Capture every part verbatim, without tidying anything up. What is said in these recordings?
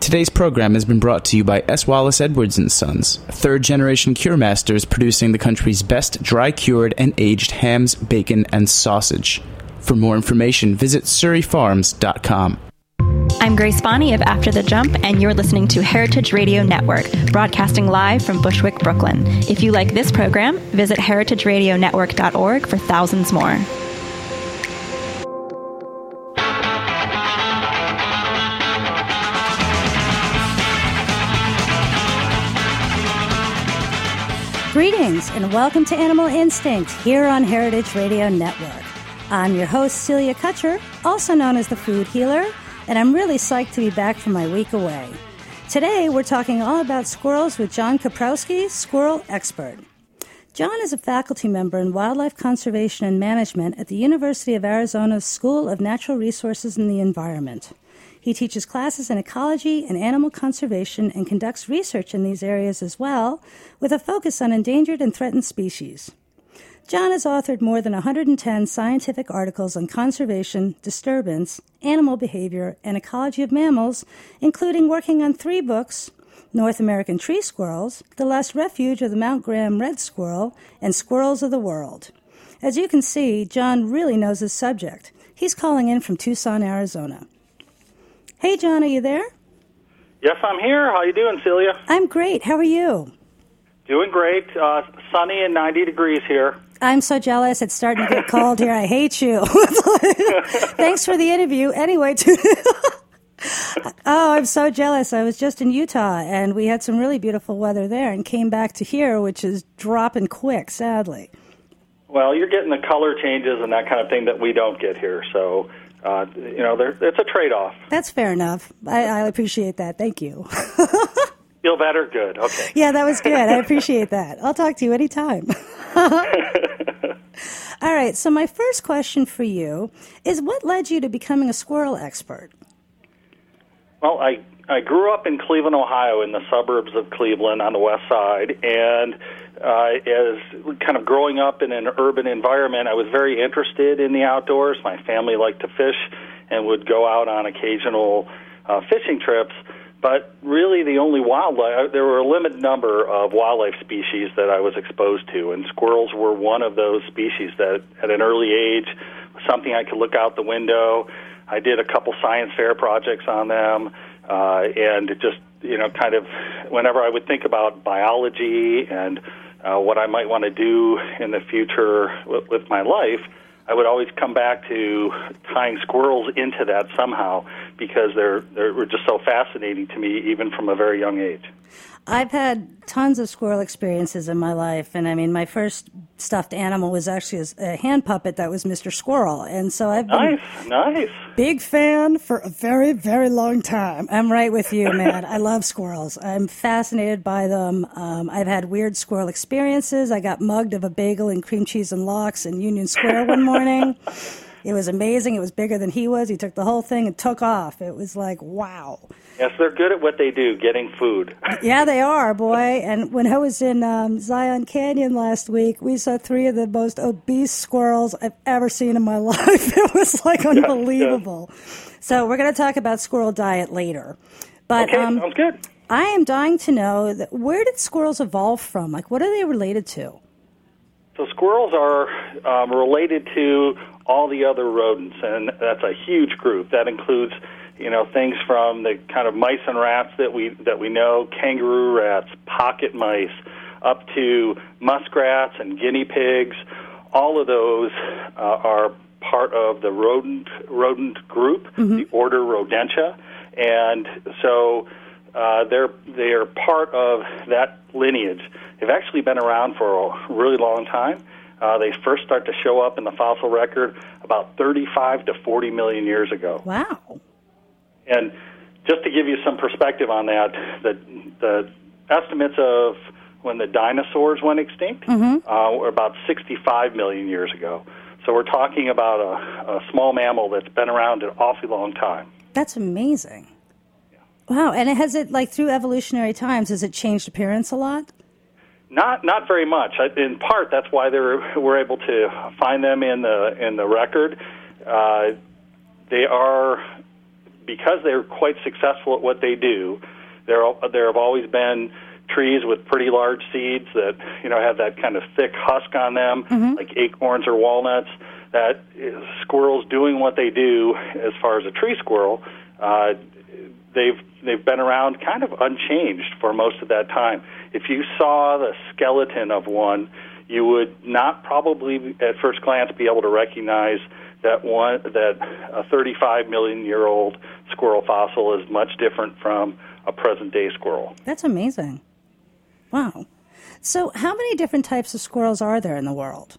Today's program has been brought to you by S. Wallace Edwards and Sons, third-generation cure masters producing the country's best dry-cured and aged hams, bacon, and sausage. For more information, visit surrey farms dot com. I'm Grace Bonney of After the Jump, and you're listening to Heritage Radio Network, broadcasting live from Bushwick, Brooklyn. If you like this program, visit heritage radio network dot org for thousands more. Greetings, and welcome to Animal Instinct here on Heritage Radio Network. I'm your host, Celia Kutcher, also known as the Food Healer, and I'm really psyched to be back from my week away. Today, we're talking all about squirrels with John Kaprowski, squirrel expert. John is a faculty member in Wildlife Conservation and Management at the University of Arizona's School of Natural Resources and the Environment. He teaches classes in ecology and animal conservation and conducts research in these areas as well, with a focus on endangered and threatened species. John has authored more than one hundred ten scientific articles on conservation, disturbance, animal behavior, and ecology of mammals, including working on three books, North American Tree Squirrels, The Last Refuge of the Mount Graham Red Squirrel, and Squirrels of the World. As you can see, John really knows his subject. He's calling in from Tucson, Arizona. Hey, John, are you there? Yes, I'm here. How you doing, Celia? I'm great. How are you? Doing great. Uh, sunny and ninety degrees here. I'm so jealous. It's starting to get cold here. I hate you. Thanks for the interview. Anyway, oh, I'm so jealous. I was just in Utah, and we had some really beautiful weather there and came back to here, which is dropping quick, sadly. Well, you're getting the color changes and that kind of thing that we don't get here, so... Uh, you know, there, it's a trade-off. That's fair enough. I, I appreciate that. Thank you. Feel better? Good. Okay. Yeah, that was good. I appreciate that. I'll talk to you anytime. All right, so my first question for you is, what led you to becoming a squirrel expert? Well, I, I grew up in Cleveland, Ohio, in the suburbs of Cleveland on the west side, and uh, as kind of growing up in an urban environment, I was very interested in the outdoors. My family liked to fish and would go out on occasional uh, fishing trips, but really the only wildlife, there were a limited number of wildlife species that I was exposed to, and squirrels were one of those species that at an early age was something I could look out the window. I did a couple science fair projects on them, uh, and it just, you know, kind of whenever I would think about biology and uh, what I might want to do in the future with, with my life, I would always come back to tying squirrels into that somehow because they're they were just so fascinating to me even from a very young age. I've had tons of squirrel experiences in my life, and I mean, my first stuffed animal was actually a hand puppet that was Mister Squirrel, and so I've been nice, nice, big fan for a very, very long time. I'm right with you, man. I love squirrels. I'm fascinated by them. Um, I've had weird squirrel experiences. I got mugged of a bagel and cream cheese and lox in Union Square one morning. It was amazing. It was bigger than he was. He took the whole thing and took off. It was like, wow. Yes, they're good at what they do, getting food. Yeah, they are, boy. And when I was in um, Zion Canyon last week, we saw three of the most obese squirrels I've ever seen in my life. It was like unbelievable. Yeah, yeah. So we're going to talk about squirrel diet later. But, okay, um, sounds good. I am dying to know, that where did squirrels evolve from? Like, what are they related to? So squirrels are um, related to all the other rodents, and that's a huge group. That includes, you know, things from the kind of mice and rats that we that we know, kangaroo rats, pocket mice, up to muskrats and guinea pigs. All of those uh, are part of the rodent rodent group, mm-hmm. the order Rodentia, and so uh, they're they are part of that lineage. They've actually been around for a really long time. Uh, they first start to show up in the fossil record about thirty-five to forty million years ago. Wow. And just to give you some perspective on that, the, the estimates of when the dinosaurs went extinct mm-hmm. uh, were about sixty-five million years ago. So we're talking about a, a small mammal that's been around an awfully long time. That's amazing. Yeah. Wow. And has it, like, through evolutionary times, has it changed appearance a lot? Not not very much. In part, that's why they were, we're able to find them in the in the record. Uh, they are because they're quite successful at what they do, there there have always been trees with pretty large seeds that, you know, have that kind of thick husk on them, mm-hmm. like acorns or walnuts, that squirrels doing what they do as far as a tree squirrel, uh, they've they've been around kind of unchanged for most of that time. If you saw the skeleton of one, you would not probably at first glance be able to recognize that one that a thirty-five million year old squirrel fossil is much different from a present day squirrel. That's amazing. Wow. So how many different types of squirrels are there in the world?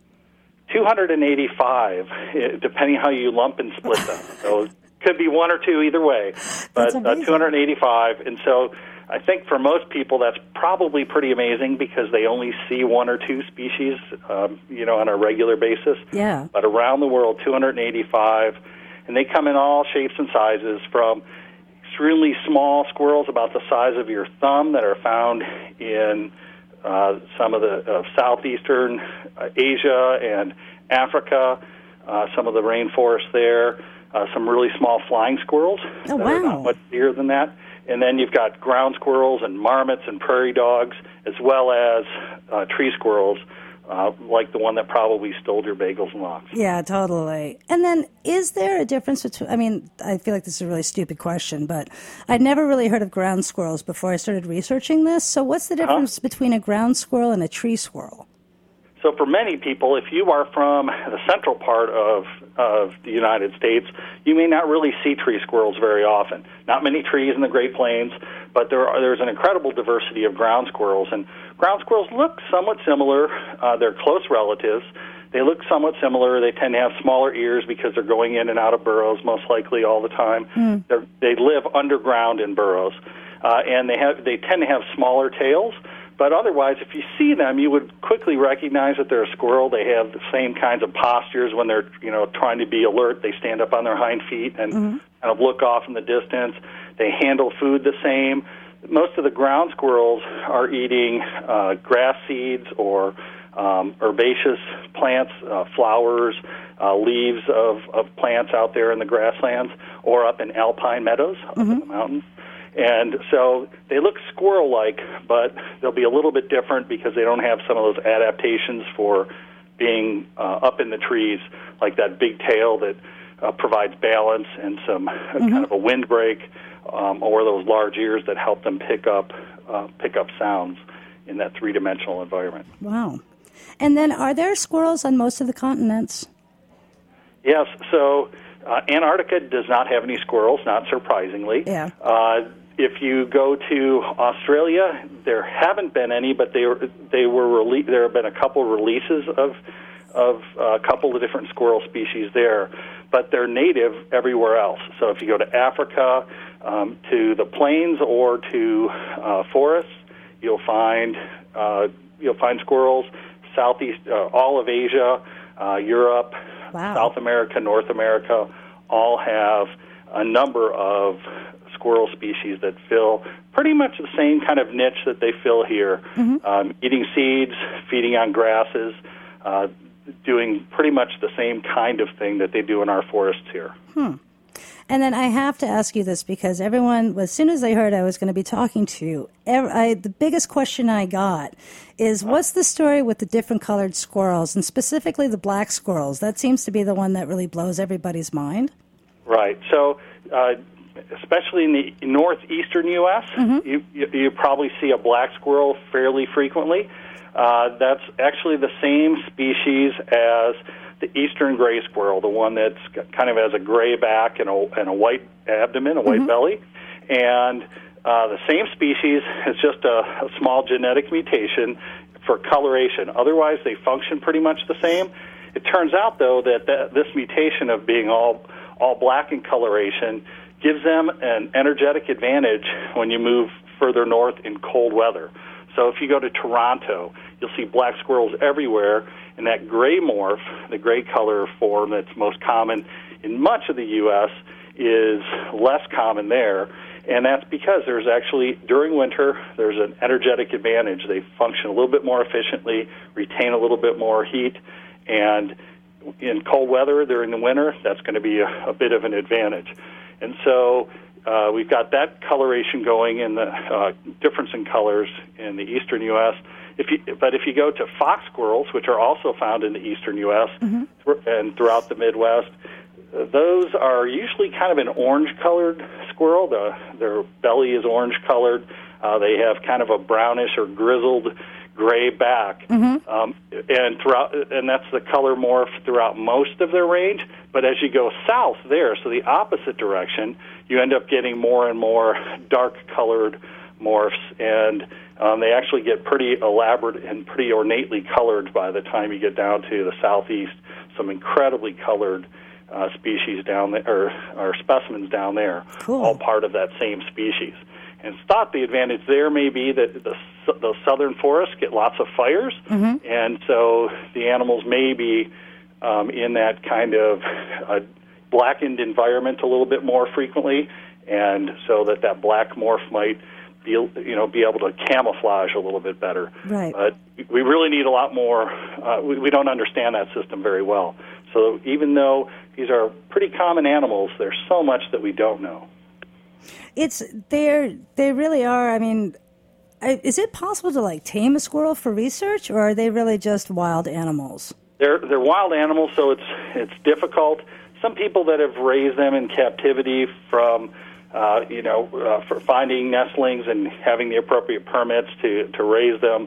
two hundred eighty-five, depending how you lump and split them. So it could be one or two either way, but uh, two hundred eighty-five. And so I think for most people that's probably pretty amazing because they only see one or two species, um, you know, on a regular basis. Yeah. But around the world, two hundred eighty-five, and they come in all shapes and sizes, from extremely small squirrels about the size of your thumb that are found in uh, some of the uh, southeastern uh, Asia and Africa, uh, some of the rainforest there, uh, some really small flying squirrels oh, that wow. are not much bigger than that. And then you've got ground squirrels and marmots and prairie dogs, as well as uh, tree squirrels, uh, like the one that probably stole your bagels and lox. Yeah, totally. And then is there a difference between, I mean, I feel like this is a really stupid question, but I'd never really heard of ground squirrels before I started researching this. So what's the difference uh-huh. between a ground squirrel and a tree squirrel? So for many people, if you are from the central part of of the United States, you may not really see tree squirrels very often. Not many trees in the Great Plains, but there are, there's an incredible diversity of ground squirrels. And ground squirrels look somewhat similar. Uh, they're close relatives. They look somewhat similar. They tend to have smaller ears because they're going in and out of burrows most likely all the time. Mm. They're, they live underground in burrows, uh, and they have they tend to have smaller tails. But otherwise, if you see them, you would quickly recognize that they're a squirrel. They have the same kinds of postures when they're, you know, trying to be alert. They stand up on their hind feet and mm-hmm. kind of look off in the distance. They handle food the same. Most of the ground squirrels are eating uh, grass seeds or um, herbaceous plants, uh, flowers, uh, leaves of, of plants out there in the grasslands or up in alpine meadows up mm-hmm. in the mountains. And so they look squirrel-like, but they'll be a little bit different because they don't have some of those adaptations for being uh, up in the trees, like that big tail that uh, provides balance and some mm-hmm. kind of a windbreak, um, or those large ears that help them pick up uh, pick up sounds in that three-dimensional environment. Wow. And then are there squirrels on most of the continents? Yes. So uh, Antarctica does not have any squirrels, not surprisingly. Yeah. Uh, If you go to Australia, there haven't been any, but they were they were rele- there have been a couple releases of of uh, a couple of different squirrel species there, but they're native everywhere else. So if you go to Africa, um, to the plains or to uh, forests, you'll find uh, you'll find squirrels. Southeast, uh, all of Asia, uh, Europe, wow. South America, North America, all have a number of squirrel species that fill pretty much the same kind of niche that they fill here, mm-hmm. um, eating seeds, feeding on grasses, uh, doing pretty much the same kind of thing that they do in our forests here. Hmm. And then I have to ask you this because everyone, as soon as they heard I was going to be talking to you, every, I, the biggest question I got is, what's the story with the different colored squirrels, and specifically the black squirrels? That seems to be the one that really blows everybody's mind. Right. So, uh, especially in the northeastern U S, mm-hmm. you, you, you probably see a black squirrel fairly frequently. Uh, that's actually the same species as the eastern gray squirrel, the one that's kind of has a gray back and a, and a white abdomen, a white mm-hmm. belly. And uh, the same species is just a, a small genetic mutation for coloration. Otherwise, they function pretty much the same. It turns out, though, that, that this mutation of being all all black in coloration gives them an energetic advantage when you move further north in cold weather. So if you go to Toronto, you'll see black squirrels everywhere, and that gray morph, the gray color form that's most common in much of the U S, is less common there, and that's because there's actually, during winter, there's an energetic advantage. They function a little bit more efficiently, retain a little bit more heat, and in cold weather during the winter, that's going to be a, a bit of an advantage. And so uh, we've got that coloration going in the uh, difference in colors in the eastern U S If you, but if you go to fox squirrels, which are also found in the eastern U S Mm-hmm. th- and throughout the Midwest, uh, those are usually kind of an orange-colored squirrel. The, their belly is orange-colored. Uh, they have kind of a brownish or grizzled gray back, mm-hmm. um, and throughout, and that's the color morph throughout most of their range. But as you go south there, so the opposite direction, you end up getting more and more dark-colored morphs, and um, they actually get pretty elaborate and pretty ornately colored by the time you get down to the southeast. Some incredibly colored uh, species down there, or, or specimens down there, cool. all part of that same species. And it's thought the advantage there may be that the, the southern forests get lots of fires, mm-hmm. and so the animals may be um, in that kind of uh, blackened environment a little bit more frequently, and so that that black morph might be, you know, be able to camouflage a little bit better. Right. But we really need a lot more. Uh, we, we don't understand that system very well. So even though these are pretty common animals, there's so much that we don't know. It's they're they really are. I mean, is it possible to like tame a squirrel for research, or are they really just wild animals? They're they're wild animals, so it's it's difficult. Some people that have raised them in captivity from, uh, you know, uh, for finding nestlings and having the appropriate permits to to raise them,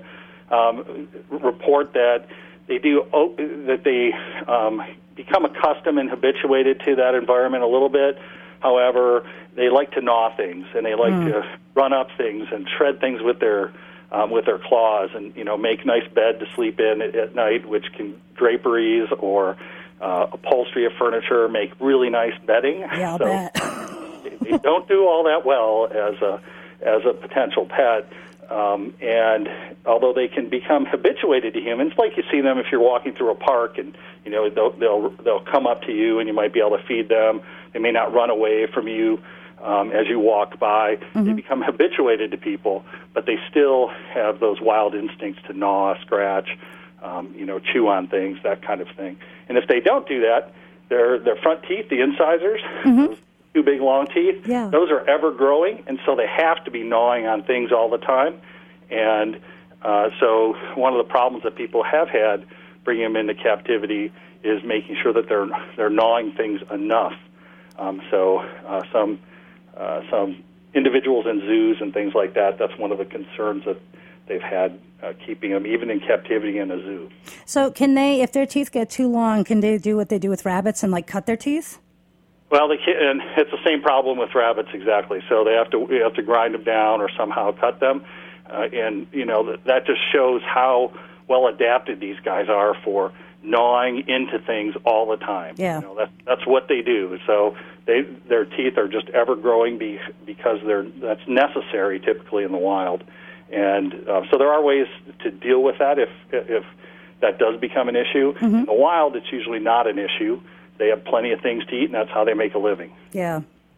um, report that they do that they um, become accustomed and habituated to that environment a little bit. However, they like to gnaw things, and they like mm. to run up things and shred things with their um, with their claws, and you know, make nice bed to sleep in at, at night, which can draperies or uh, upholstery of furniture make really nice bedding. Yeah, I'll so bet. they, they don't do all that well as a as a potential pet. Um, and although they can become habituated to humans, like you see them if you're walking through a park, and you know they'll they'll they'll come up to you, and you might be able to feed them. They may not run away from you um, as you walk by. Mm-hmm. They become habituated to people, but they still have those wild instincts to gnaw, scratch, um, you know, chew on things, that kind of thing. And if they don't do that, their their front teeth, the incisors, mm-hmm. those two big long teeth, yeah. those are ever growing, and so they have to be gnawing on things all the time. And uh, so one of the problems that people have had bringing them into captivity is making sure that they're they're gnawing things enough. Um, so uh, some uh, some individuals in zoos and things like that, that's one of the concerns that they've had uh, keeping them even in captivity in a zoo. So can they, if their teeth get too long, can they do what they do with rabbits and like cut their teeth? Well, they can, and it's the same problem with rabbits exactly. So they have to you have to grind them down or somehow cut them, uh, and you know that, that just shows how well adapted these guys are for gnawing into things all the time. Yeah. You know, that's that's what they do. So they their teeth are just ever growing be, because they're that's necessary typically in the wild. And uh, so there are ways to deal with that if if that does become an issue. Mm-hmm. In the wild, it's usually not an issue. They have plenty of things to eat, and that's how they make a living. Yeah.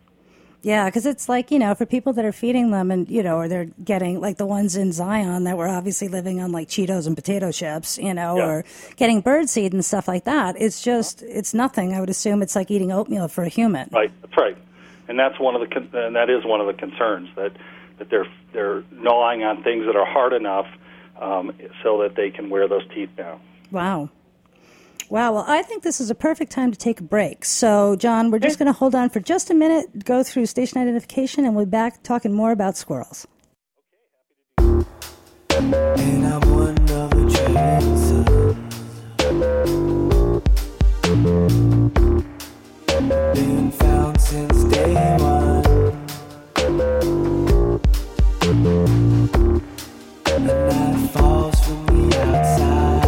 Yeah, because it's like, you know, for people that are feeding them and, you know, or they're getting, like the ones in Zion that were obviously living on, like, Cheetos and potato chips, you know, yeah. or getting birdseed and stuff like that. It's just, it's nothing. I would assume it's like eating oatmeal for a human. Right, that's right. And that's one of the, con- and that is one of the concerns, that, that they're, they're gnawing on things that are hard enough um, so that they can wear those teeth down. Wow. Wow, well, I think this is a perfect time to take a break. So, John, we're just going to hold on for just a minute, go through station identification, and we'll be back talking more about squirrels. And I'm one of a trillion sons, been found since day one. A knife falls from the outside.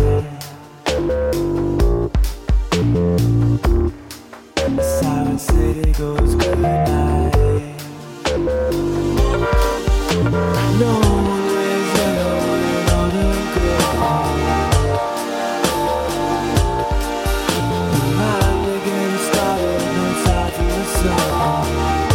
The siren city goes good night. No one lives alone on a good. The mind again started, no time for the sun.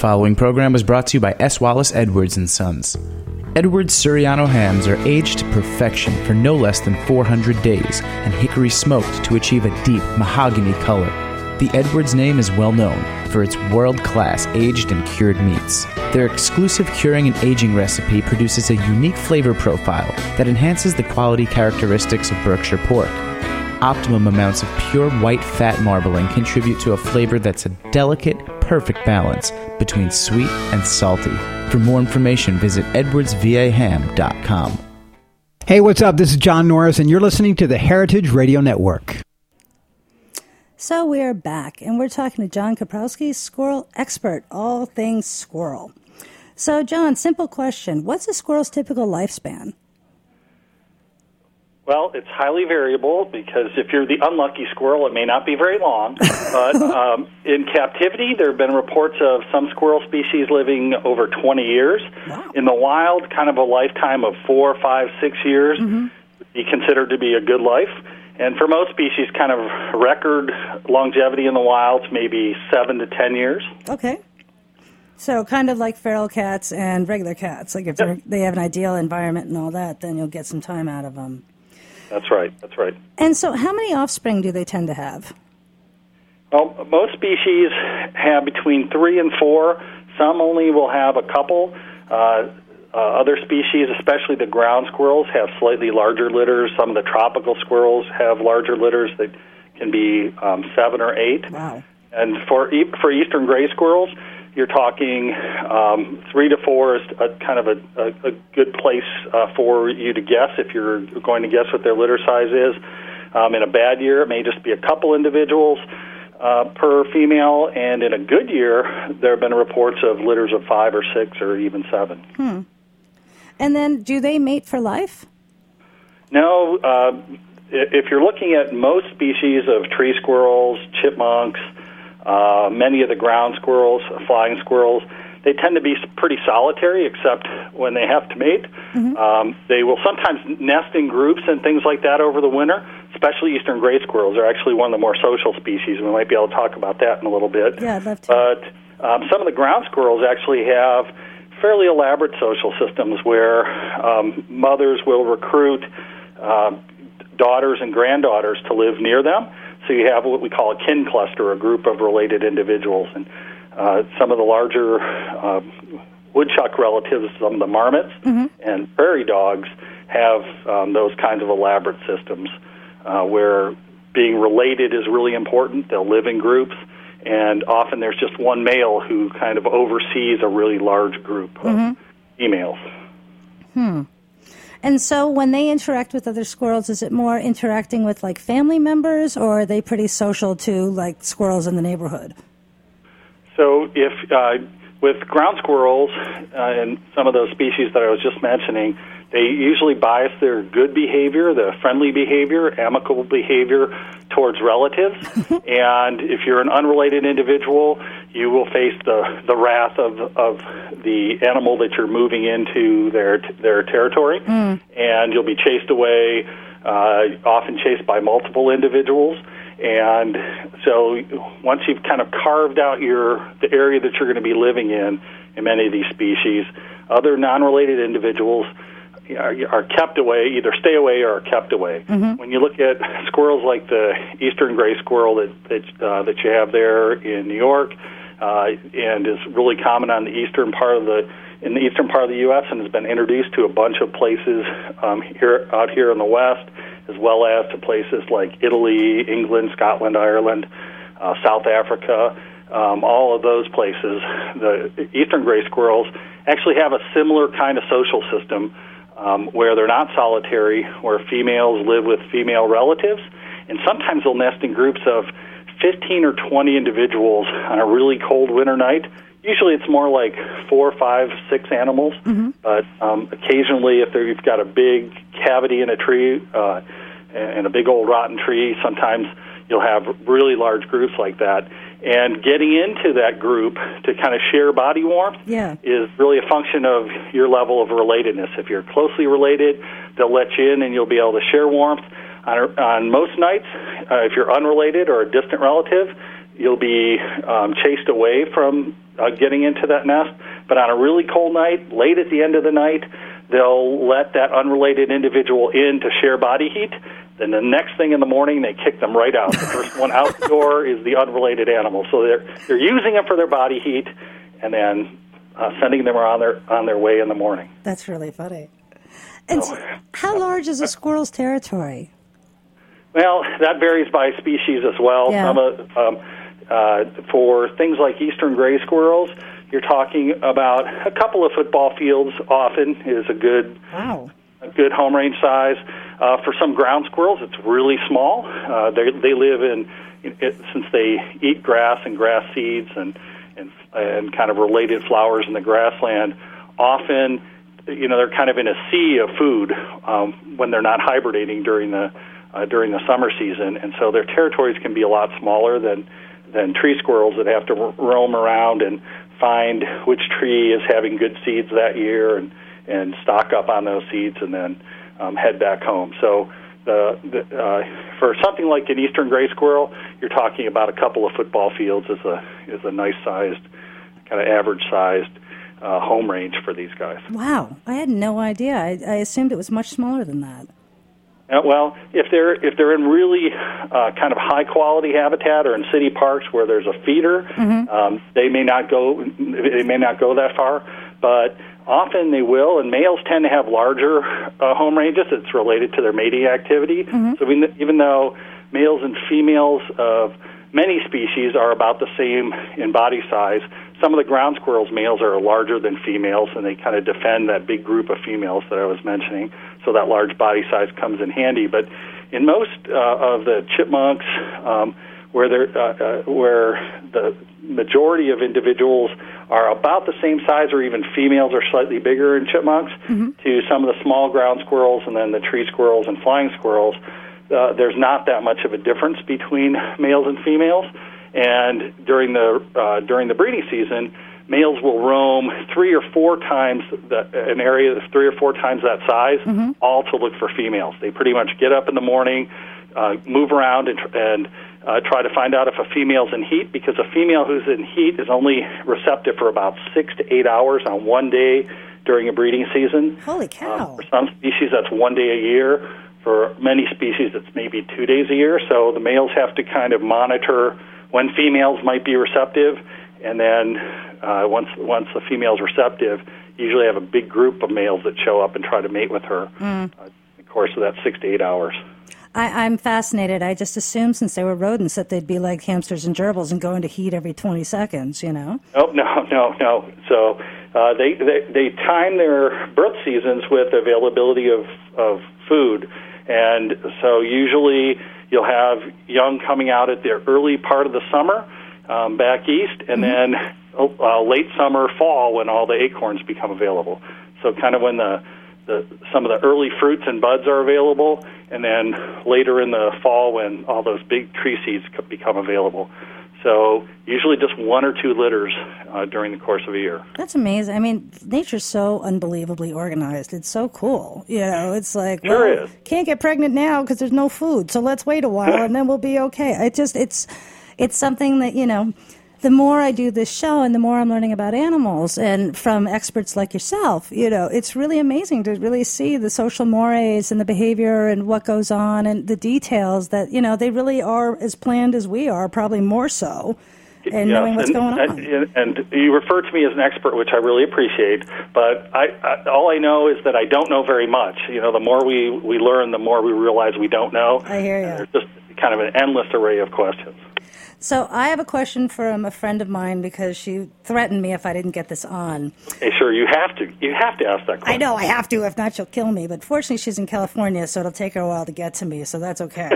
following program was brought to you by S. Wallace Edwards and Sons. Edwards Suriano hams are aged to perfection for no less than four hundred days and hickory smoked to achieve a deep mahogany color. The Edwards name is well known for its world-class aged and cured meats. Their exclusive curing and aging recipe produces a unique flavor profile that enhances the quality characteristics of Berkshire pork. Optimum amounts of pure white fat marbling contribute to a flavor that's a delicate, perfect balance between sweet and salty. For more information, visit edwards v a ham dot com. Hey, what's up? This is John Norris, and you're listening to the Heritage Radio Network. So we're back, and we're talking to John Kaprowski, squirrel expert, all things squirrel. So, John, simple question. What's a squirrel's typical lifespan? Well, it's highly variable because if you're the unlucky squirrel, it may not be very long. But um, in captivity, there have been reports of some squirrel species living over twenty years. Wow. In the wild, kind of a lifetime of four, five, six years mm-hmm. would be considered to be a good life. And for most species, kind of record longevity in the wild, maybe seven to ten years. Okay. So kind of like feral cats and regular cats. Like if yep. they have an ideal environment and all that, then you'll get some time out of them. That's right. That's right. And so how many offspring do they tend to have? Well, most species have between three and four. Some only will have a couple. Uh, uh, other species, especially the ground squirrels, have slightly larger litters. Some of the tropical squirrels have larger litters that can be um, seven or eight. Wow. And for e- for eastern gray squirrels, you're talking um, three to four is a, kind of a, a, a good place uh, for you to guess if you're going to guess what their litter size is. Um, in a bad year, it may just be a couple individuals uh, per female, and in a good year, there have been reports of litters of five or six or even seven. Hmm. And then do they mate for life? No. Uh, if you're looking at most species of tree squirrels, chipmunks, Uh, many of the ground squirrels, flying squirrels, they tend to be pretty solitary except when they have to mate. Mm-hmm. Um, they will sometimes nest in groups and things like that over the winter, especially eastern gray squirrels. They're actually one of the more social species. We might be able to talk about that in a little bit. Yeah, I'd love to. But um, some of the ground squirrels actually have fairly elaborate social systems where um, mothers will recruit uh, daughters and granddaughters to live near them. So you have what we call a kin cluster, a group of related individuals. And uh, some of the larger uh, woodchuck relatives, some of the marmots mm-hmm. and prairie dogs have um, those kinds of elaborate systems uh, where being related is really important. They'll live in groups, and often there's just one male who kind of oversees a really large group of mm-hmm. females. Hmm. And so when they interact with other squirrels, is it more interacting with, like, family members, or are they pretty social to, like, squirrels in the neighborhood? So if uh, with ground squirrels uh, and some of those species that I was just mentioning, they usually bias their good behavior, the friendly behavior, amicable behavior towards relatives. And if you're an unrelated individual, you will face the, the wrath of of the animal that you're moving into their their territory, mm. and you'll be chased away, uh, often chased by multiple individuals. And so once you've kind of carved out your the area that you're going to be living in, in many of these species, other non-related individuals are, are kept away, either stay away or are kept away. Mm-hmm. When you look at squirrels like the eastern gray squirrel that that, uh, that you have there in New York, uh, and is really common on the eastern part of the in the eastern part of the U S and has been introduced to a bunch of places um, here out here in the West, as well as to places like Italy, England, Scotland, Ireland, uh, South Africa. Um, all of those places, the eastern gray squirrels actually have a similar kind of social system um, where they're not solitary, where females live with female relatives, and sometimes they'll nest in groups of fifteen or twenty individuals on a really cold winter night. Usually it's more like four, five, six animals, mm-hmm. but um, occasionally if there, you've got a big cavity in a tree uh, and a big old rotten tree, sometimes you'll have really large groups like that. And getting into that group to kind of share body warmth yeah. is really a function of your level of relatedness. If you're closely related, they'll let you in and you'll be able to share warmth. On, on most nights, uh, if you're unrelated or a distant relative, you'll be um, chased away from uh, getting into that nest. But on a really cold night, late at the end of the night, they'll let that unrelated individual in to share body heat. Then the next thing in the morning, they kick them right out. The first one out the door is the unrelated animal. So they're they're using them for their body heat, and then uh, sending them on their on their way in the morning. That's really funny. And so, how large is a squirrel's territory? Well, that varies by species as well. Yeah. Some of, um, uh, for things like eastern gray squirrels, you're talking about a couple of football fields. Often is a good wow. a good home range size. Uh, for some ground squirrels, it's really small. Uh, they they live in, in it, since they eat grass and grass seeds and, and and kind of related flowers in the grassland. Often, you know, they're kind of in a sea of food um, when they're not hibernating during the uh, during the summer season, and so their territories can be a lot smaller than than tree squirrels that have to ro- roam around and find which tree is having good seeds that year and and stock up on those seeds and then um, head back home. So the, the uh, for something like an eastern gray squirrel, you're talking about a couple of football fields is a is a nice sized, kind of average sized uh, home range for these guys. Wow, I had no idea. I, I assumed it was much smaller than that. Uh, well, if they're if they're in really uh, kind of high quality habitat or in city parks where there's a feeder, mm-hmm. um, they may not go they may not go that far, but often they will, and males tend to have larger uh, home ranges. It's related to their mating activity. Mm-hmm. So we, even though males and females of many species are about the same in body size, some of the ground squirrels' males are larger than females, and they kind of defend that big group of females that I was mentioning. So that large body size comes in handy. But in most uh, of the chipmunks, um, where they're, uh, uh, where the majority of individuals are about the same size, or even females are slightly bigger in chipmunks, mm-hmm. to some of the small ground squirrels and then the tree squirrels and flying squirrels, uh, there's not that much of a difference between males and females. And during the uh, during the breeding season, males will roam three or four times the, an area that's three or four times that size, mm-hmm. all to look for females. They pretty much get up in the morning, uh, move around, and, and uh, try to find out if a female's in heat, because a female who's in heat is only receptive for about six to eight hours on one day during a breeding season. Holy cow. Um, for some species, that's one day a year. For many species, it's maybe two days a year. So the males have to kind of monitor when females might be receptive, and then uh, once once the female's receptive, you usually have a big group of males that show up and try to mate with her mm. uh, in the course of that six to eight hours. I, I'm fascinated. I just assumed since they were rodents that they'd be like hamsters and gerbils and go into heat every twenty seconds, you know? Oh, no, no, no. So uh, they, they, they time their birth seasons with availability of, of food. And so usually you'll have young coming out at the early part of the summer um, back east, and mm-hmm. then uh, late summer, fall, when all the acorns become available. So kind of when the, the some of the early fruits and buds are available, and then later in the fall when all those big tree seeds become available. So usually just one or two litters uh, during the course of a year. That's amazing. I mean, nature's so unbelievably organized. It's so cool. You know, it's like, sure well, is. Can't get pregnant now because there's no food, so let's wait a while and then we'll be okay. It just, it's, it's something that, you know, the more I do this show and the more I'm learning about animals and from experts like yourself, you know, it's really amazing to really see the social mores and the behavior and what goes on and the details that, you know, they really are as planned as we are, probably more so, and yes, knowing what's and, going on. And, and you refer to me as an expert, which I really appreciate, but I, I, all I know is that I don't know very much. You know, the more we, we learn, the more we realize we don't know. I hear you. And there's just kind of an endless array of questions. So I have a question from a friend of mine because she threatened me if I didn't get this on. Hey, sure, you have to. You have to ask that question. I know, I have to. If not, she'll kill me. But fortunately, she's in California, so it'll take her a while to get to me, so that's okay.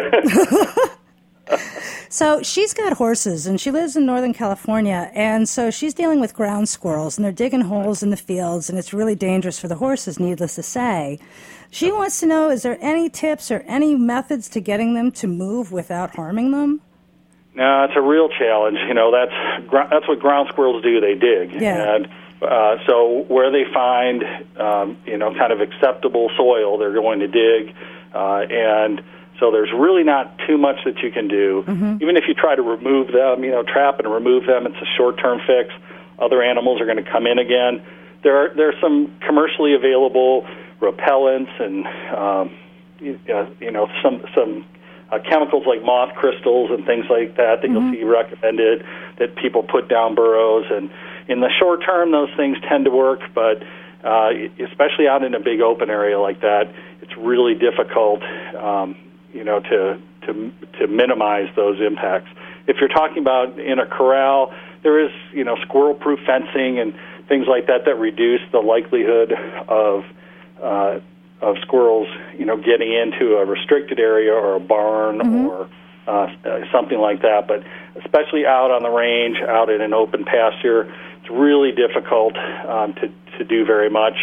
So she's got horses, and she lives in Northern California, and so she's dealing with ground squirrels, and they're digging holes in the fields, and it's really dangerous for the horses, needless to say. She wants to know, is there any tips or any methods to getting them to move without harming them? No, it's a real challenge. You know, that's that's what ground squirrels do. They dig. Yeah. And uh, so where they find, um, you know, kind of acceptable soil, they're going to dig. Uh, and So there's really not too much that you can do. Mm-hmm. Even if you try to remove them, you know, trap and remove them, it's a short-term fix. Other animals are going to come in again. There are there are some commercially available repellents and um, you, uh, you know some some uh, chemicals like moth crystals and things like that that mm-hmm. you'll see recommended that people put down burrows. And in the short term, those things tend to work, but uh, especially out in a big open area like that, it's really difficult. Um, you know, to, to to minimize those impacts. If you're talking about in a corral, there is, you know, squirrel-proof fencing and things like that that reduce the likelihood of uh, of squirrels, you know, getting into a restricted area or a barn mm-hmm. or uh, something like that. But especially out on the range, out in an open pasture, it's really difficult um, to, to do very much.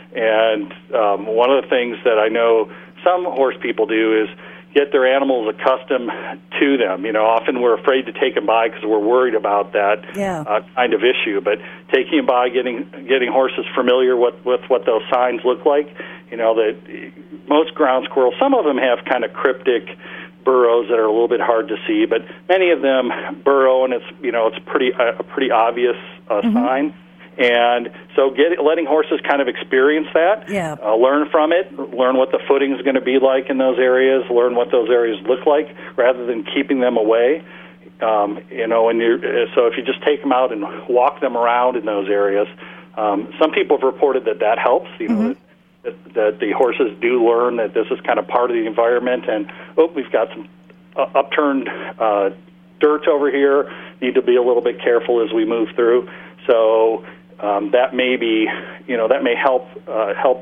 And um, one of the things that I know some horse people do is get their animals accustomed to them. You know, often we're afraid to take them by because we're worried about that yeah. uh, kind of issue. But taking them by, getting getting horses familiar with, with what those signs look like. You know, that most ground squirrels, some of them have kind of cryptic burrows that are a little bit hard to see, but many of them burrow, and it's you know it's pretty a pretty obvious uh, mm-hmm. sign. And so get, letting horses kind of experience that, yeah. uh, learn from it, learn what the footing is going to be like in those areas, learn what those areas look like, rather than keeping them away. Um, you know, and you're, so if you just take them out and walk them around in those areas, um, some people have reported that that helps, you know, mm-hmm. that, that the horses do learn that this is kind of part of the environment, and, oh, we've got some uh, upturned uh, dirt over here, need to be a little bit careful as we move through. So Um, that may be, you know, that may help uh, help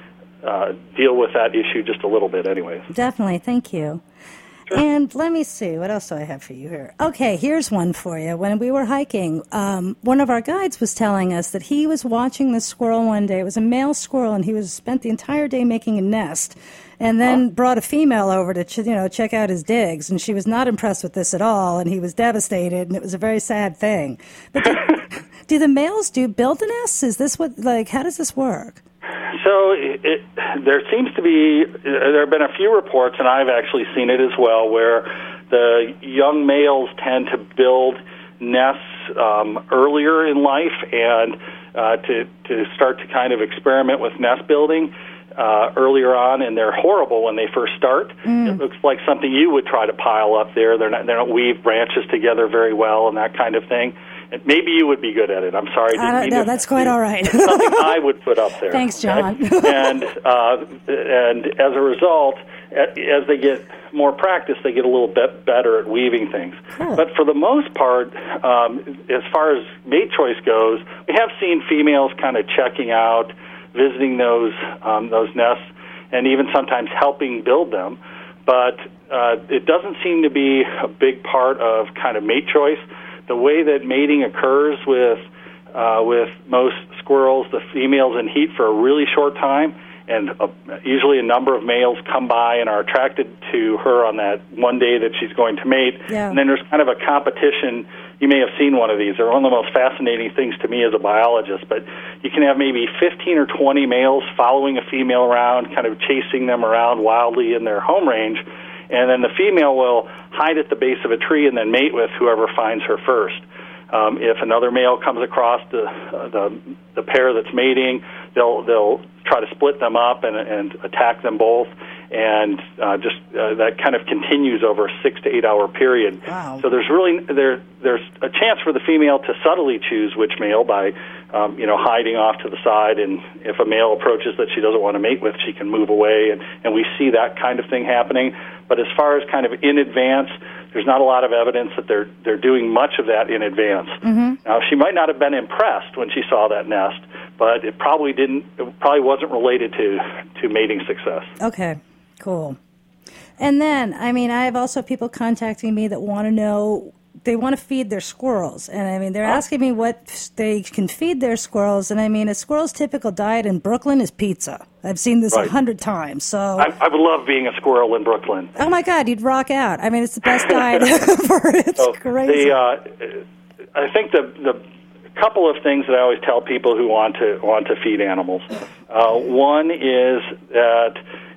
uh, deal with that issue just a little bit anyways. Definitely. Thank you. Sure. And let me see. What else do I have for you here? Okay, here's one for you. When we were hiking, um, one of our guides was telling us that he was watching the squirrel one day. It was a male squirrel, and he was spent the entire day making a nest, and then huh? brought a female over to ch- you know check out his digs, and she was not impressed with this at all, and he was devastated, and it was a very sad thing. But do, do the males do build the nests? Is this what, like, how does this work? So it, it, there seems to be, there have been a few reports, and I've actually seen it as well, where the young males tend to build nests um, earlier in life and uh, to, to start to kind of experiment with nest building uh, earlier on, and they're horrible when they first start. Mm. It looks like something you would try to pile up there. They're not, they don't weave branches together very well and that kind of thing. Maybe you would be good at it. I'm sorry. I don't know. That's quite all right. Something I would put up there. Thanks, John. Okay? and uh, and as a result, as they get more practice, they get a little bit better at weaving things. Cool. But for the most part, um, as far as mate choice goes, we have seen females kind of checking out, visiting those um, those nests, and even sometimes helping build them. But uh, it doesn't seem to be a big part of kind of mate choice. The way that mating occurs with uh, with most squirrels, the female's in heat for a really short time, and uh, usually a number of males come by and are attracted to her on that one day that she's going to mate. Yeah. And then there's kind of a competition. You may have seen one of these. They're one of the most fascinating things to me as a biologist, but you can have maybe fifteen or twenty males following a female around, kind of chasing them around wildly in their home range. And then the female will hide at the base of a tree and then mate with whoever finds her first. Um, if another male comes across the, uh, the the pair that's mating, they'll they'll try to split them up and, and attack them both, and uh, just uh, that kind of continues over a six to eight hour period. Wow. So there's really there there's a chance for the female to subtly choose which male by um, you know hiding off to the side, and if a male approaches that she doesn't want to mate with, she can move away, and, and we see that kind of thing happening. But as far as kind of in advance, there's not a lot of evidence that they're they're doing much of that in advance. Mm-hmm. Now, she might not have been impressed when she saw that nest, but it probably didn't. It probably wasn't related to to mating success. Okay, cool. And then, I mean, I have also people contacting me that want to know. They want to feed their squirrels, and I mean, they're asking me what they can feed their squirrels. And I mean, a squirrel's typical diet in Brooklyn is pizza. I've seen this a right. hundred times. So I, I would love being a squirrel in Brooklyn. Oh my God, you'd rock out! I mean, it's the best diet ever. It's so crazy. The, uh, I think the the couple of things that I always tell people who want to want to feed animals. Uh, one is that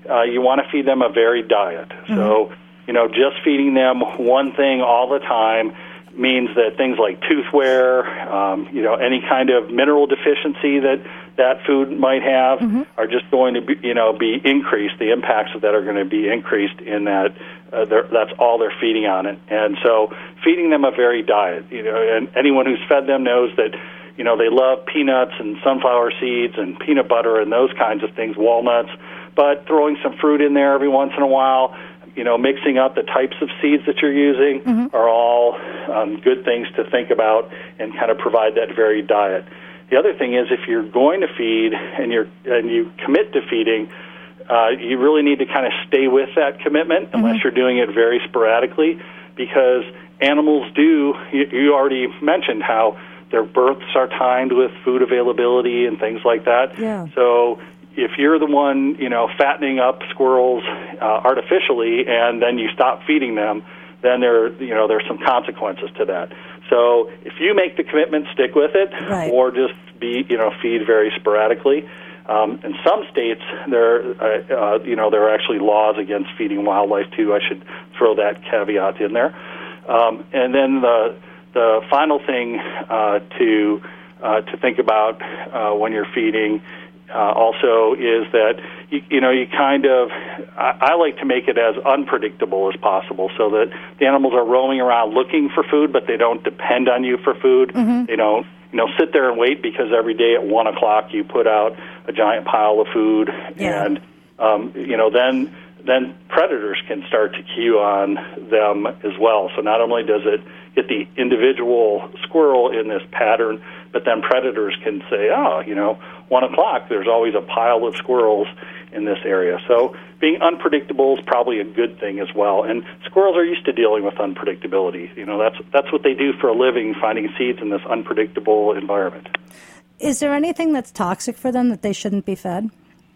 uh, you want to feed them a varied diet. Mm-hmm. So, you know, just feeding them one thing all the time means that things like tooth wear, um, you know, any kind of mineral deficiency that that food might have mm-hmm. are just going to be, you know, be increased. The impacts of that are going to be increased in that uh, that's all they're feeding on it. And so feeding them a varied diet, you know, and anyone who's fed them knows that, you know, they love peanuts and sunflower seeds and peanut butter and those kinds of things, walnuts, but throwing some fruit in there every once in a while, you know, mixing up the types of seeds that you're using mm-hmm. are all um, good things to think about and kind of provide that varied diet. The other thing is, if you're going to feed and you're and you commit to feeding, uh, you really need to kind of stay with that commitment mm-hmm. unless you're doing it very sporadically, because animals do. You, you already mentioned how their births are timed with food availability and things like that. Yeah. So if you're the one, you know, fattening up squirrels uh, artificially, and then you stop feeding them, then there, you know, there's some consequences to that. So if you make the commitment, stick with it, right. or just be, you know, feed very sporadically. Um, in some states, there, uh, uh, you know, there are actually laws against feeding wildlife too. I should throw that caveat in there. Um, and then the the final thing uh, to uh, to think about uh, when you're feeding. Uh, also is that, you, you know, you kind of, I, I like to make it as unpredictable as possible so that the animals are roaming around looking for food, but they don't depend on you for food. Mm-hmm. They don't, you know, sit there and wait because every day at one o'clock you put out a giant pile of food. Yeah. And, um, you know, then then predators can start to cue on them as well. So not only does it get the individual squirrel in this pattern, but then predators can say, oh, you know, one o'clock, there's always a pile of squirrels in this area. So being unpredictable is probably a good thing as well. And squirrels are used to dealing with unpredictability. You know, that's that's what they do for a living, finding seeds in this unpredictable environment. Is there anything that's toxic for them that they shouldn't be fed?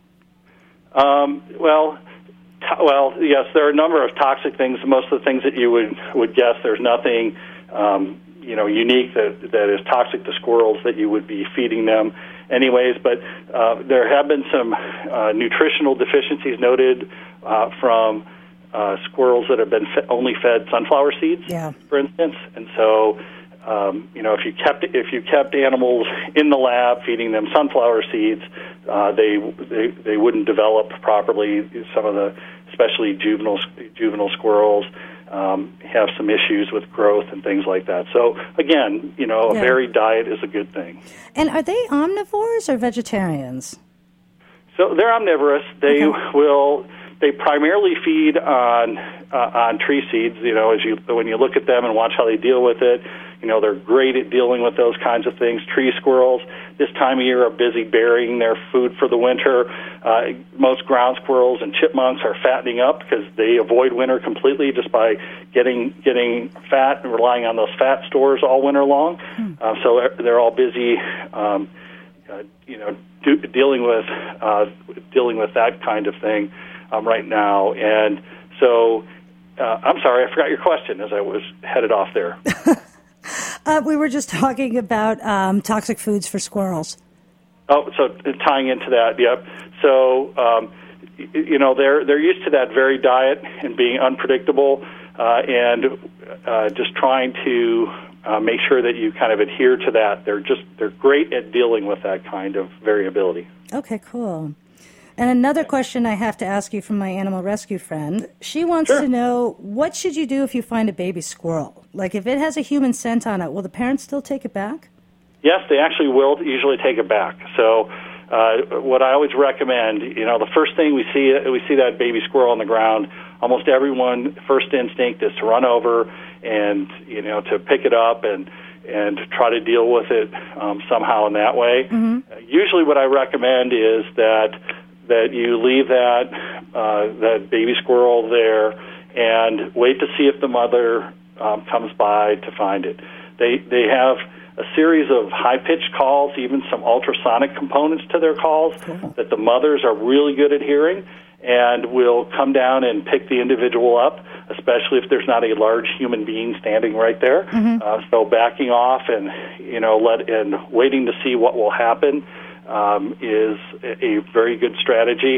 Um, well, to- well, yes, there are a number of toxic things. Most of the things that you would, would guess, there's nothing um, you know, unique that that is toxic to squirrels that you would be feeding them anyways, but uh, there have been some uh, nutritional deficiencies noted uh, from uh, squirrels that have been fe- only fed sunflower seeds, yeah. for instance. And so, um, you know, if you kept if you kept animals in the lab feeding them sunflower seeds, uh, they, they they wouldn't develop properly. Some of the, especially juvenile juvenile squirrels. Um, have some issues with growth and things like that. So, again, you know, a yeah. varied diet is a good thing. And are they omnivores or vegetarians? So they're omnivorous. They okay. will. They primarily feed on uh, on tree seeds. You know, as you when you look at them and watch how they deal with it, you know, they're great at dealing with those kinds of things. Tree squirrels this time of year are busy burying their food for the winter. Uh, most ground squirrels and chipmunks are fattening up because they avoid winter completely just by getting getting fat and relying on those fat stores all winter long. Hmm. Uh, so they're all busy, um, uh, you know, do, dealing with uh, dealing with that kind of thing um, right now. And so, uh, I'm sorry, I forgot your question as I was headed off there. Uh, we were just talking about um, toxic foods for squirrels. Oh, so tying into that, yep. So, um, you know, they're they're used to that varied diet and being unpredictable, uh, and uh, just trying to uh, make sure that you kind of adhere to that. They're just they're great at dealing with that kind of variability. Okay, cool. And another question I have to ask you from my animal rescue friend. She wants sure. to know, what should you do if you find a baby squirrel? Like, if it has a human scent on it, will the parents still take it back? Yes, they actually will usually take it back. So uh, what I always recommend, you know, the first thing we see, we see that baby squirrel on the ground, almost everyone, first instinct is to run over and, you know, to pick it up and, and try to deal with it um, somehow in that way. Mm-hmm. Uh, usually what I recommend is that that you leave that uh, that baby squirrel there and wait to see if the mother um, comes by to find it. They they have a series of high-pitched calls, even some ultrasonic components to their calls cool. that the mothers are really good at hearing and will come down and pick the individual up, especially if there's not a large human being standing right there. Mm-hmm. Uh, so backing off and, you know, let and waiting to see what will happen Um, is a very good strategy.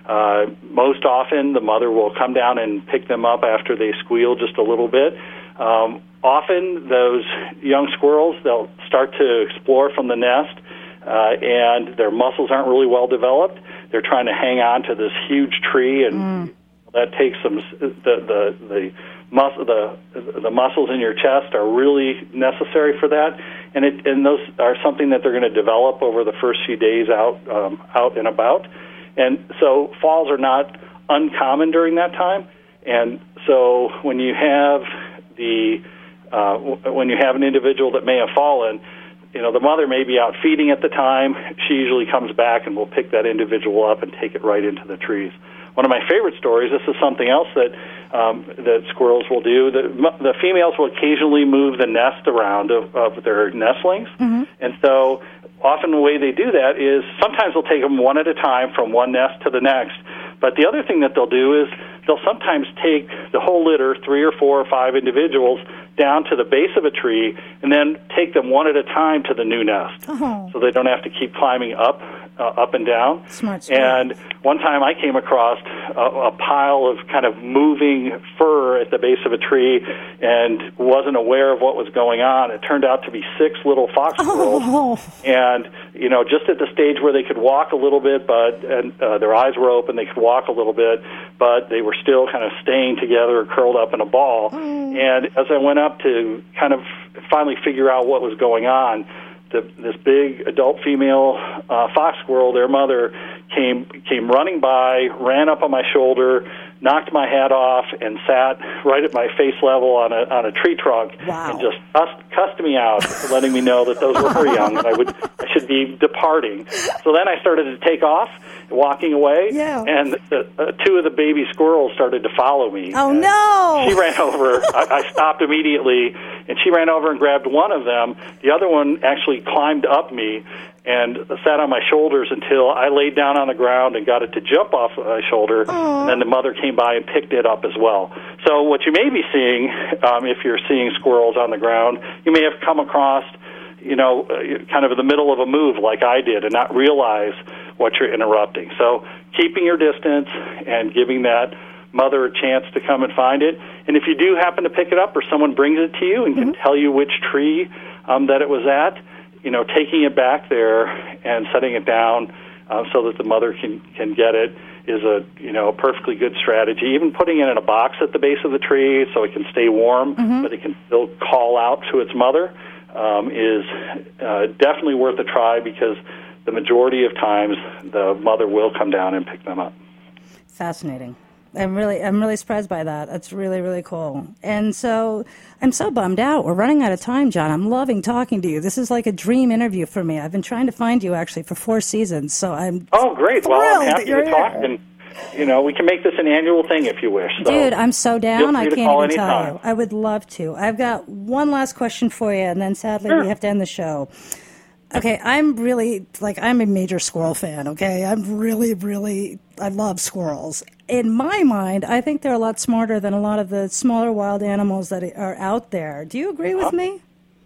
Uh, most often, the mother will come down and pick them up after they squeal just a little bit. Um, often, those young squirrels, they'll start to explore from the nest, uh, and their muscles aren't really well developed. They're trying to hang on to this huge tree, and mm. that takes some the the the, mus- the the muscles in your chest are really necessary for that, and it and those are something that they're going to develop over the first few days out um, out and about. And so falls are not uncommon during that time. And so when you have the uh, when you have an individual that may have fallen, you know, the mother may be out feeding at the time. She usually comes back and will pick that individual up and take it right into the trees. One of my favorite stories, this is something else that um, that squirrels will do. The, the females will occasionally move the nest around of, of their nestlings. Mm-hmm. And so often the way they do that is sometimes they'll take them one at a time from one nest to the next. But the other thing that they'll do is they'll sometimes take the whole litter, three or four or five individuals, down to the base of a tree and then take them one at a time to the new nest. Oh. So they don't have to keep climbing up uh, up and down. Smart story. And one time I came across a, a pile of kind of moving fur at the base of a tree and wasn't aware of what was going on. It turned out to be six little fox squirrels. Oh. And, you know, just at the stage where they could walk a little bit, but and uh, their eyes were open, they could walk a little bit, but they were still kind of staying together or curled up in a ball. Mm. And as I went up to kind of finally figure out what was going on, the, this big adult female uh, fox squirrel, their mother, came came running by, ran up on my shoulder, knocked my hat off, and sat right at my face level on a on a tree trunk, wow. and just cussed, cussed me out, letting me know that those were her young, and I would I should be departing. So then I started to take off, walking away, yeah. and the, uh, two of the baby squirrels started to follow me. Oh, and no! She ran over. I, I stopped immediately, and she ran over and grabbed one of them. The other one actually climbed up me and sat on my shoulders until I laid down on the ground and got it to jump off my shoulder. Aww. And then the mother came by and picked it up as well. So what you may be seeing, um, if you're seeing squirrels on the ground, you may have come across, you know, kind of in the middle of a move like I did and not realize what you're interrupting. So keeping your distance and giving that mother a chance to come and find it. And if you do happen to pick it up or someone brings it to you and mm-hmm. can tell you which tree um, that it was at, you know, taking it back there and setting it down uh, so that the mother can, can get it is a, you know, a perfectly good strategy. Even putting it in a box at the base of the tree so it can stay warm, mm-hmm. but it can still call out to its mother um, is uh, definitely worth a try because the majority of times the mother will come down and pick them up. Fascinating. I'm really, I'm really surprised by that. That's really, really cool. And so I'm so bummed out. We're running out of time, John. I'm loving talking to you. This is like a dream interview for me. I've been trying to find you actually for four seasons. So I'm oh, great. Well, I'm happy to talk. And, you know, we can make this an annual thing if you wish. So dude, I'm so down. I can't even anytime. tell you. I would love to. I've got one last question for you, and then sadly sure. we have to end the show. Okay, I'm really, like, I'm a major squirrel fan, okay? I'm really, really, I love squirrels. In my mind, I think they're a lot smarter than a lot of the smaller wild animals that are out there. Do you agree with me?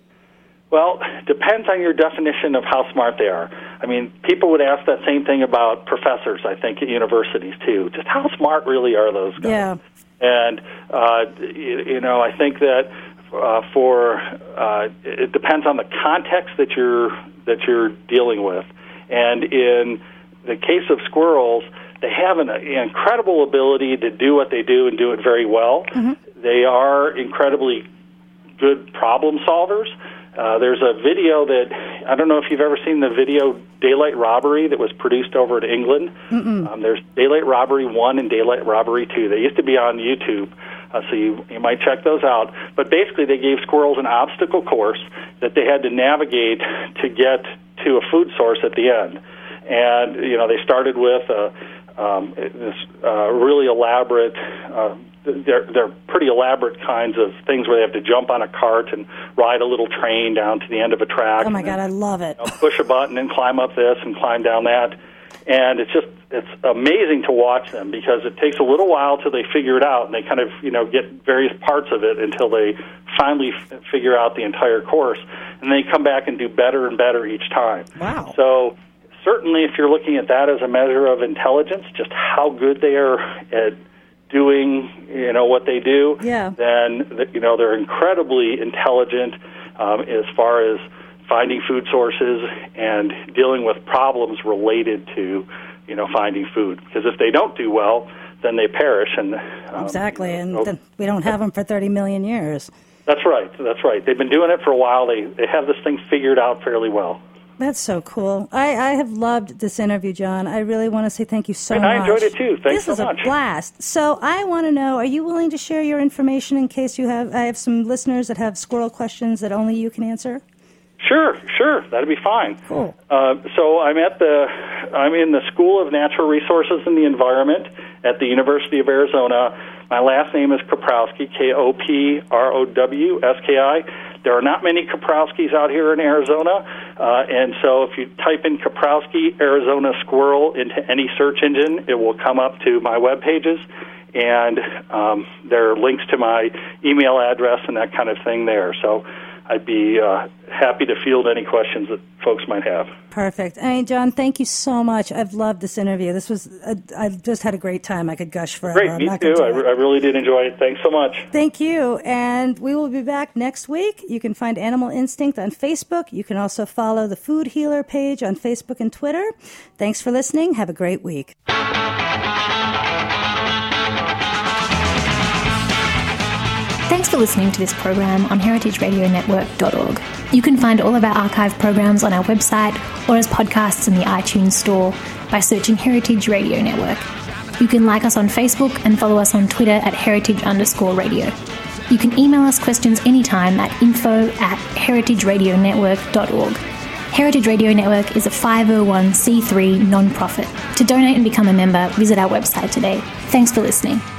Well, depends on your definition of how smart they are. I mean, people would ask that same thing about professors, I think, at universities, too. Just how smart really are those guys? Yeah. And, uh, you, you know, I think that uh, for, uh, it depends on the context that you're, that you're dealing with. And in the case of squirrels, they have an incredible ability to do what they do and do it very well. Mm-hmm. They are incredibly good problem solvers. Uh, there's a video that, I don't know if you've ever seen the video Daylight Robbery that was produced over in England. Um, there's Daylight Robbery one and Daylight Robbery two. They used to be on YouTube, uh, so you, you might check those out. But basically they gave squirrels an obstacle course that they had to navigate to get to a food source at the end. And, you know, they started with a, um, this uh, really elaborate uh They're, they're pretty elaborate kinds of things where they have to jump on a cart and ride a little train down to the end of a track. Oh, my God, then, I love it. You know, push a button and climb up this and climb down that. And it's just, it's amazing to watch them because it takes a little while till they figure it out and they kind of, you know, get various parts of it until they finally f- figure out the entire course. And they come back and do better and better each time. Wow. So certainly if you're looking at that as a measure of intelligence, just how good they are at doing, you know, what they do, yeah. then, you know, they're incredibly intelligent um, as far as finding food sources and dealing with problems related to, you know, finding food. Because if they don't do well, then they perish. And um, exactly, and so, then we don't have them for thirty million years. That's right. That's right. They've been doing it for a while. They they have this thing figured out fairly well. That's so cool. I, I have loved this interview, John. I really want to say thank you so and much. I enjoyed it too. Thanks this so much. This is a blast. So I want to know, are you willing to share your information in case you have, I have some listeners that have squirrel questions that only you can answer? Sure, sure. That'd be fine. Cool. Uh, so I'm at the, I'm in the School of Natural Resources and the Environment at the University of Arizona. My last name is Koprowski, K O P R O W S K I. There are not many Koprowskis out here in Arizona, uh, and so if you type in Koprowski Arizona Squirrel into any search engine, it will come up to my web pages, and um, there are links to my email address and that kind of thing there. So I'd be uh, happy to field any questions that folks might have. Perfect. I mean, John, thank you so much. I've loved this interview. This was, a, I've just had a great time. I could gush forever. Great, me too. I, re- I really did enjoy it. Thanks so much. Thank you. And we will be back next week. You can find Animal Instinct on Facebook. You can also follow the Food Healer page on Facebook and Twitter. Thanks for listening. Have a great week. Thanks for listening to this program on heritage radio network dot org. You can find all of our archive programs on our website or as podcasts in the iTunes Store by searching Heritage Radio Network. You can like us on Facebook and follow us on Twitter at heritage underscore radio. You can email us questions anytime at info at heritage radio network dot org. Heritage Radio Network is a five oh one c three non-profit. To donate and become a member, visit our website today. Thanks for listening.